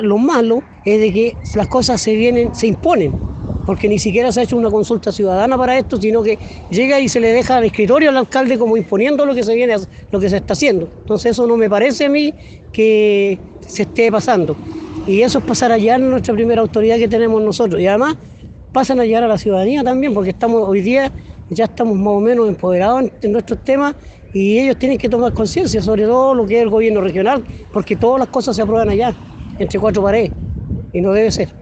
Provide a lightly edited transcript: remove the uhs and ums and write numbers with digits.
Lo malo es de que las cosas se imponen, porque ni siquiera se ha hecho una consulta ciudadana para esto, sino que llega y se le deja al escritorio al alcalde como imponiendo lo que lo que se está haciendo. Entonces eso no me parece a mí que se esté pasando. Y eso es pasar a llevar nuestra primera autoridad que tenemos nosotros. Y además pasan a llegar a la ciudadanía también, porque hoy día ya estamos más o menos empoderados en nuestros temas y ellos tienen que tomar conciencia, sobre todo lo que es el gobierno regional, porque todas las cosas se aprueban allá, entre cuatro paredes, y no debe ser.